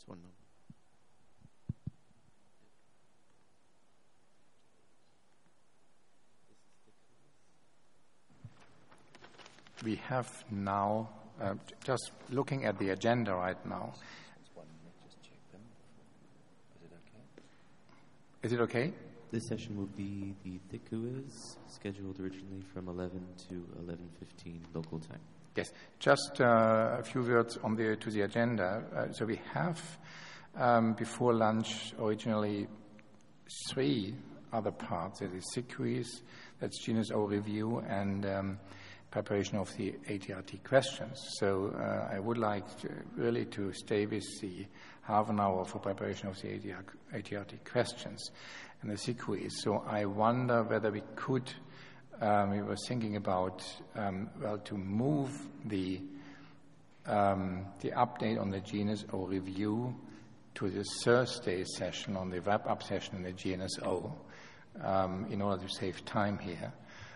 Just one moment. We have now, just looking at the agenda right now. Is it okay? This session will be the thick quiz, scheduled originally from 11 to 11:15 local time. Yes, just a few words on to the agenda. So we have before lunch originally 3 other parts. There is thick quiz, that's genus O review, and preparation of the ATRT questions. So I would like really to stay with the half an hour for preparation of the ATRT questions and the thick quiz. So I wonder whether we could, we were thinking about, to move the update on the genus O review to the Thursday session on the wrap-up session in the GNSO in order to save time here.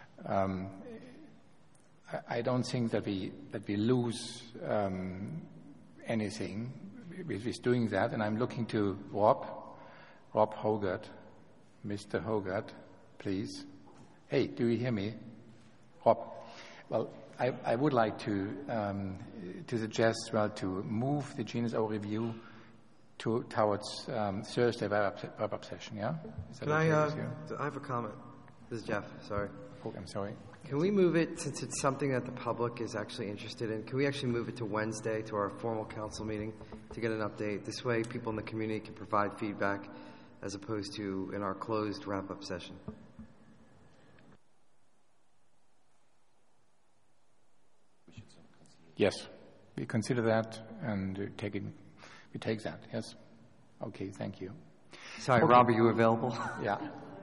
I don't think that we lose anything with doing that, and I'm looking to Rob Hogarth. Mr. Hogarth, please. Hey, do you hear me? Rob. Well, I would like to suggest, to move the genus O review towards Thursday wrap-up session, yeah? Can I have a comment. This is Jeff, sorry. Oh, I'm sorry. Can we move it, since it's something that the public is actually interested in, can we actually move it to Wednesday, to our formal council meeting, to get an update? This way people in the community can provide feedback as opposed to in our closed wrap-up session. Yes, we consider that and we take that, yes. Okay, thank you. Sorry, okay. Rob, are you available? Yeah.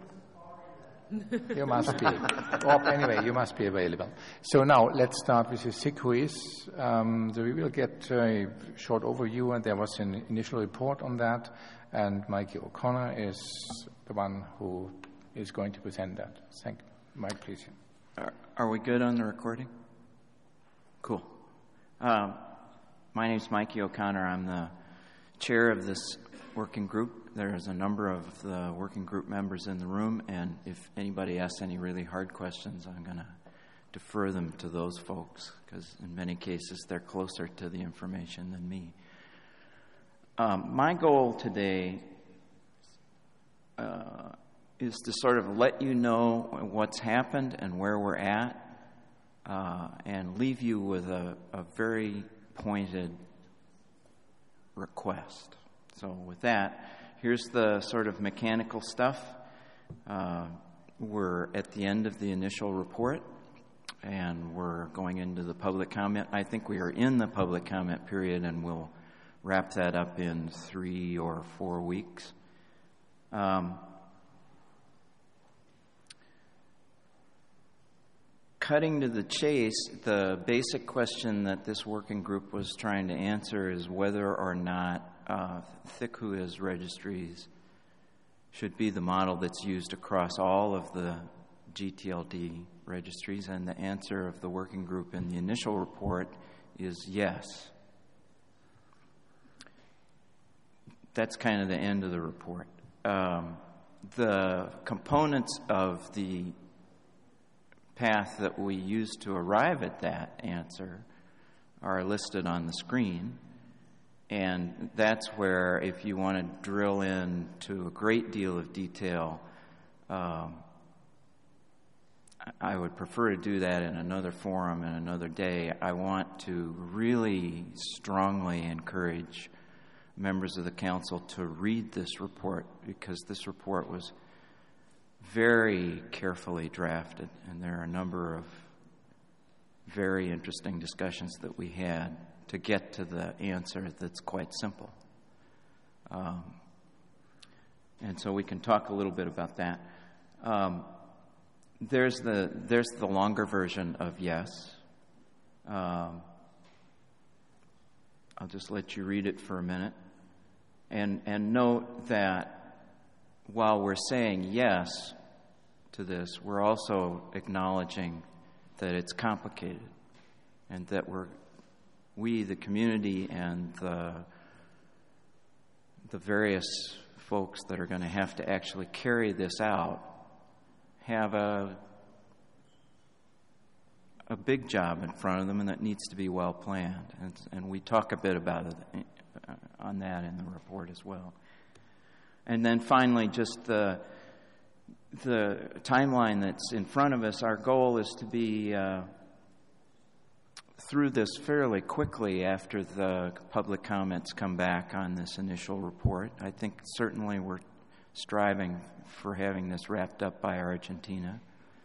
You must be. Rob, anyway, you must be available. So now let's start with the thick quiz. So we will get a short overview, and there was an initial report on that, and Mikey O'Connor is the one who is going to present that. Thank you. Mike, please. Are we good on the recording? Cool. My name is Mikey O'Connor. I'm the chair of this working group. There's a number of the working group members in the room, and if anybody asks any really hard questions, I'm going to defer them to those folks, because in many cases they're closer to the information than me. My goal today is to sort of let you know what's happened and where we're at, and leave you with a very pointed request. So with that, here's the sort of mechanical stuff. We're at the end of the initial report, and we're going into the public comment. I think we are in the public comment period, and we'll wrap that up in 3 or 4 weeks. Cutting to the chase, the basic question that this working group was trying to answer is whether or not THCWIS registries should be the model that's used across all of the GTLD registries, and the answer of the working group in the initial report is yes. That's kind of the end of the report. The components of the path that we used to arrive at that answer are listed on the screen. And that's where, if you want to drill into a great deal of detail, I would prefer to do that in another forum and another day. I want to really strongly encourage members of the council to read this report, because this report was very carefully drafted, and there are a number of very interesting discussions that we had to get to the answer that's quite simple. And so we can talk a little bit about that. There's the longer version of yes. I'll just let you read it for a minute. And note that while we're saying yes to this, we're also acknowledging that it's complicated, and that we, the community, and the the various folks that are going to have to actually carry this out have a big job in front of them, and that needs to be well planned. And we talk a bit about it on that in the report as well. And then finally, just the timeline that's in front of us. Our goal is to be through this fairly quickly after the public comments come back on this initial report. I think certainly we're striving for having this wrapped up by Argentina.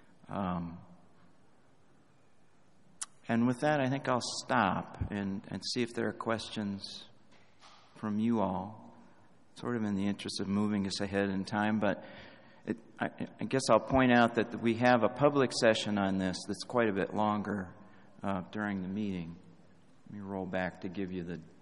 And with that, I think I'll stop and see if there are questions from you all, sort of in the interest of moving us ahead in time. But I guess I'll point out that we have a public session on this that's quite a bit longer during the meeting. Let me roll back to give you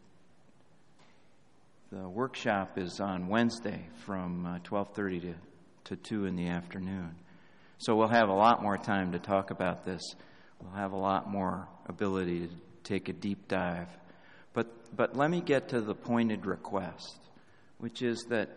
the workshop is on Wednesday from 12:30 to 2 in the afternoon. So we'll have a lot more time to talk about this. We'll have a lot more ability to take a deep dive. But let me get to the pointed request, which is that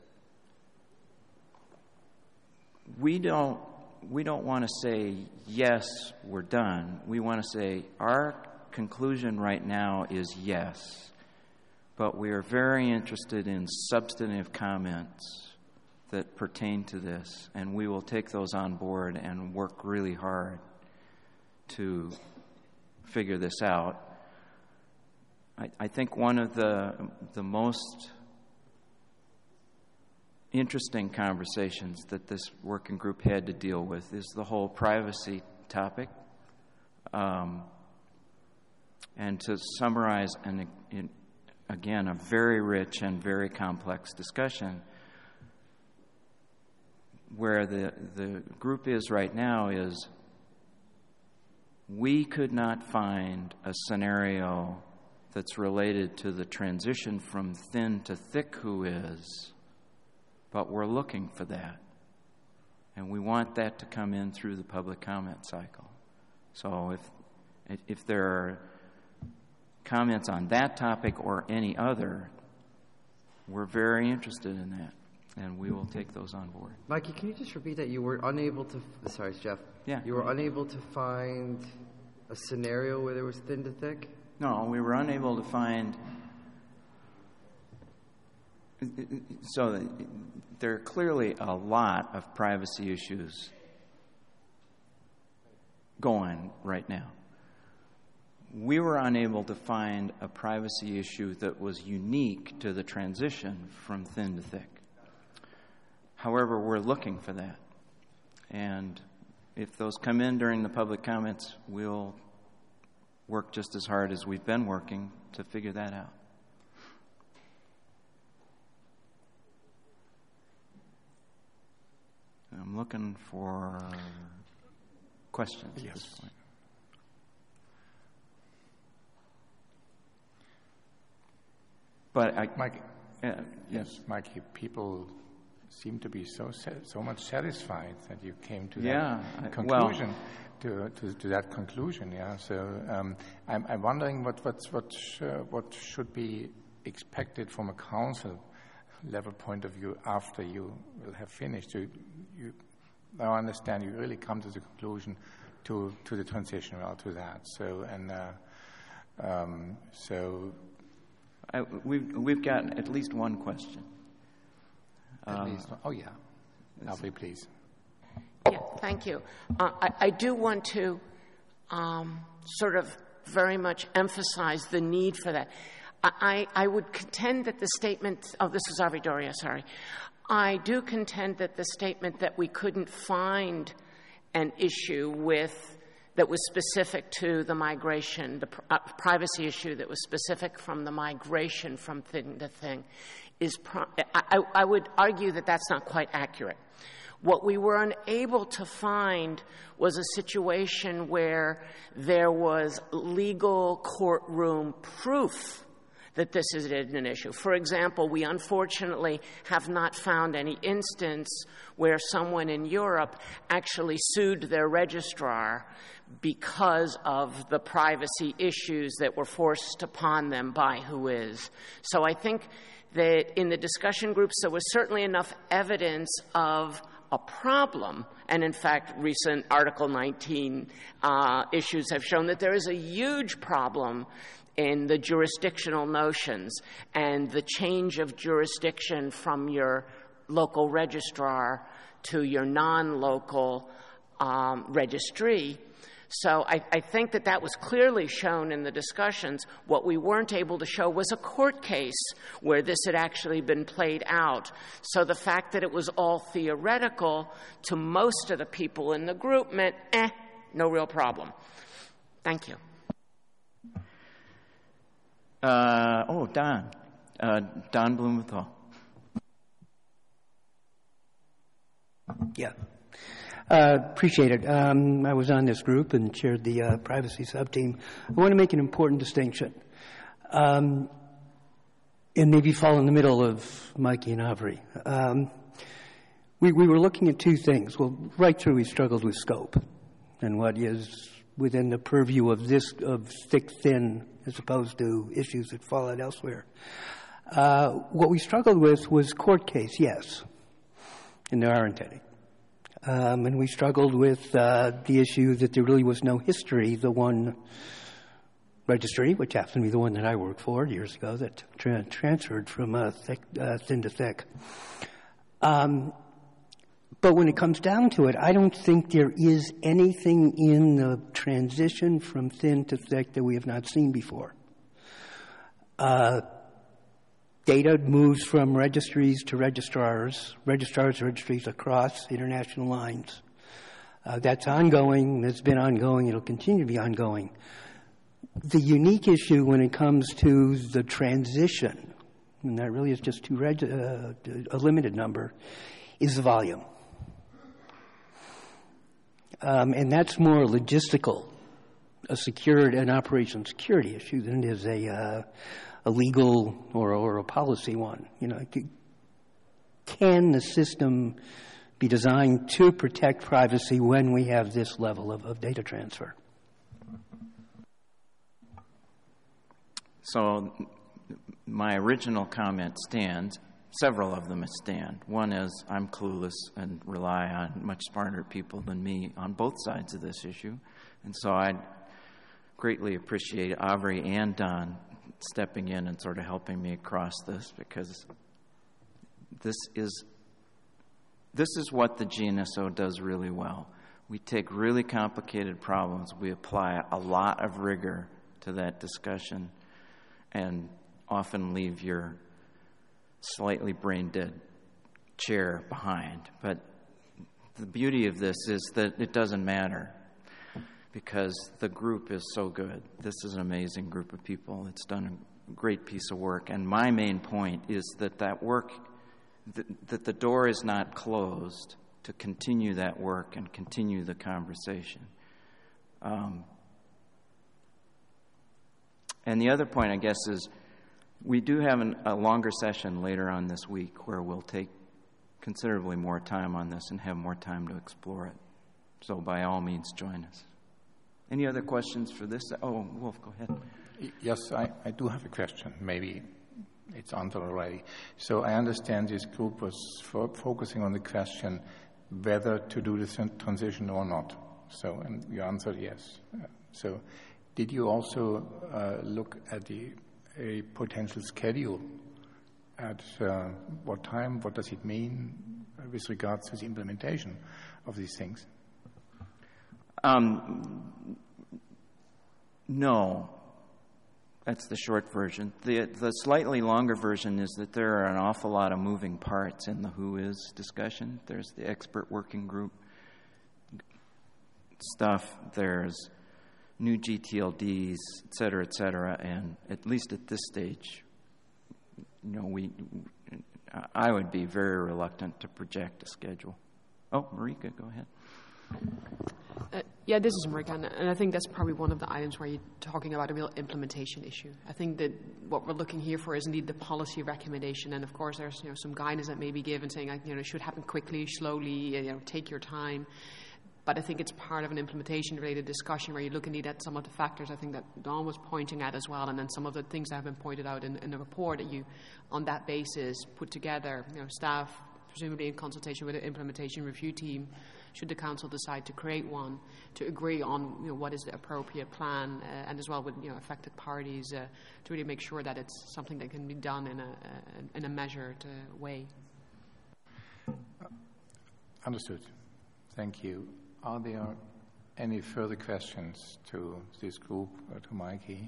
we don't want to say, yes, we're done. We want to say our conclusion right now is yes, but we are very interested in substantive comments that pertain to this, and we will take those on board and work really hard to figure this out. I think one of the most interesting conversations that this working group had to deal with is the whole privacy topic. And to summarize, again, a very rich and very complex discussion, where the group is right now is we could not find a scenario that's related to the transition from thin to thick WHOIS, but we're looking for that. And we want that to come in through the public comment cycle. So if there are comments on that topic or any other, we're very interested in that, and we will take those on board. Mikey, can you just repeat that? You were unable to... Sorry, it's Jeff. Yeah. You were unable to find a scenario where there was thin to thick? No, we were unable to find... So there are clearly a lot of privacy issues going right now. We were unable to find a privacy issue that was unique to the transition from thin to thick. However, we're looking for that. And if those come in during the public comments, we'll work just as hard as we've been working to figure that out. I'm looking for questions at this point. But Mikey, yes, Mikey, people seem to be so much satisfied that you came to that conclusion, to that conclusion. Yeah. So I'm wondering what should be expected from a council level point of view after you will have finished. I understand you really come to the conclusion to the transition or to that. So we've got at least one question. At least. Oh, yeah. Lovely, please. Yeah, thank you. I do want to sort of very much emphasize the need for that. I would contend that the statement, this is Avi Doria, sorry. I do contend that the statement that we couldn't find an issue that was specific to the migration, the privacy issue that was specific from the migration from thin to thin, I would argue that that's not quite accurate. What we were unable to find was a situation where there was legal courtroom proof that this is an issue. For example, we unfortunately have not found any instance where someone in Europe actually sued their registrar because of the privacy issues that were forced upon them by Whois. So I think that in the discussion groups there was certainly enough evidence of a problem, and in fact recent Article 19 issues have shown that there is a huge problem in the jurisdictional notions and the change of jurisdiction from your local registrar to your non-local registry. So I think that that was clearly shown in the discussions. What we weren't able to show was a court case where this had actually been played out. So the fact that it was all theoretical to most of the people in the group meant, no real problem. Thank you. Don. Don Blumenthal. Yeah. Appreciate it. I was on this group and chaired the privacy sub-team. I want to make an important distinction and maybe fall in the middle of Mikey and Avery. We were looking at two things. Well, right through we struggled with scope and what is within the purview of thick, thin, as opposed to issues that fall out elsewhere. What we struggled with was court case, yes, and there aren't any. And we struggled with the issue that there really was no history. The one registry, which happened to be the one that I worked for years ago, that transferred from thin to thick. But when it comes down to it, I don't think there is anything in the transition from thin to thick that we have not seen before. Data moves from registries to registrars to registries across international lines. That's ongoing. That's been ongoing. It'll continue to be ongoing. The unique issue when it comes to the transition, and that really is just a limited number, is the volume. And that's more logistical, an operation security issue than it is a legal or a policy one. Can the system be designed to protect privacy when we have this level of data transfer? So my original comment stands. Several of them stand. One is I'm clueless and rely on much smarter people than me on both sides of this issue. And so I greatly appreciate Avery and Don stepping in and sort of helping me across this, because this is what the GNSO does really well. We take really complicated problems, we apply a lot of rigor to that discussion, and often leave your slightly brain-dead chair behind. But the beauty of this is that it doesn't matter, because the group is so good. This is an amazing group of people. It's done a great piece of work. And my main point is that work, that the door is not closed to continue that work and continue the conversation. And the other point, I guess, is we do have a longer session later on this week where we'll take considerably more time on this and have more time to explore it. So by all means, join us. Any other questions for this? Oh, Wolf, go ahead. Yes, I do have a question. Maybe it's answered already. So I understand this group was focusing on the question whether to do this transition or not. So, and you answered yes. So did you also look at a potential schedule? At what time? What does it mean with regards to the implementation of these things? No. That's the short version. The slightly longer version is that there are an awful lot of moving parts in the Whois discussion. There's the expert working group stuff. There's new GTLDs, et cetera, and at least at this stage, I would be very reluctant to project a schedule. Oh, Marika, go ahead. Yeah, this is Marika, and I think that's probably one of the items where you're talking about a real implementation issue. I think that what we're looking here for is indeed the policy recommendation, and of course there's some guidance that may be given saying it should happen quickly, slowly, take your time. But I think it's part of an implementation-related discussion where you look indeed at some of the factors I think that Dawn was pointing at as well, and then some of the things that have been pointed out in the report that you, on that basis, put together, staff, presumably in consultation with the implementation review team, should the council decide to create one, to agree on what is the appropriate plan, and as well with affected parties to really make sure that it's something that can be done in a measured way. Understood. Thank you. Are there any further questions to this group or to Mikey?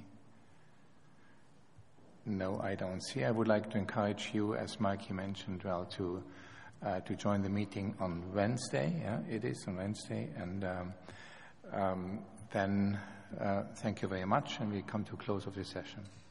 No, I don't see. I would like to encourage you, as Mikey mentioned, to join the meeting on Wednesday. Yeah, it is on Wednesday. And then thank you very much, and we come to close of this session.